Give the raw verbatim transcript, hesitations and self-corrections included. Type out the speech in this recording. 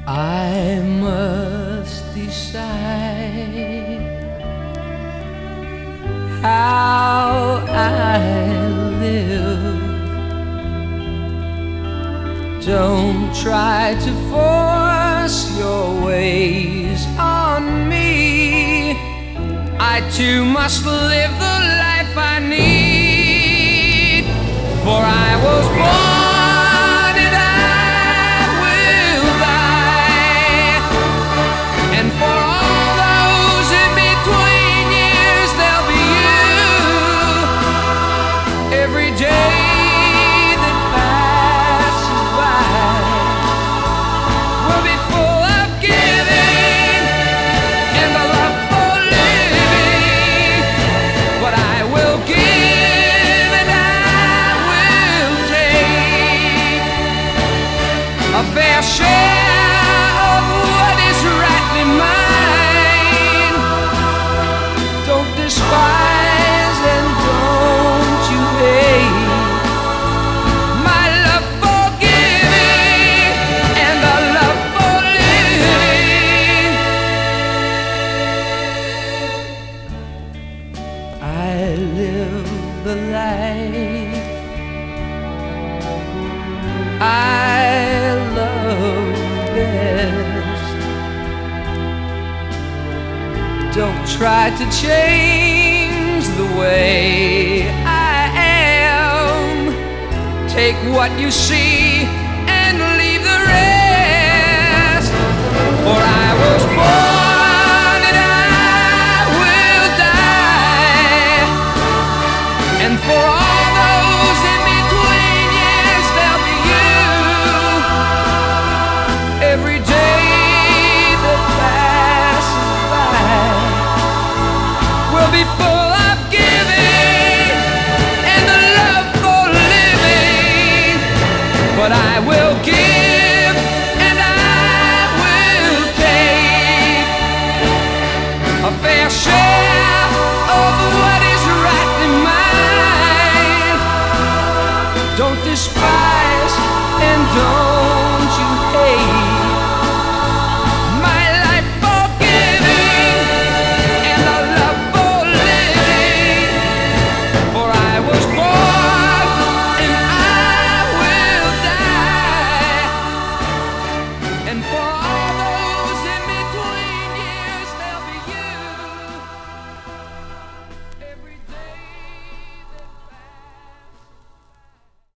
I must decide how I live. Don't try to force your ways on me. I too must live the life I need. For I was born a fair share of what is rightly mine. Don't despise and don't you hate my love for giving and a love for living. I live the life I love best. Don't try to change the way I am. Take what you see and leave the rest. For I was born and I will die, and for all those in between years there'll be every day that passes by will be full of giving and the love for living. But I will give and I will take a fair share of what is rightly mine. Don't despise and don't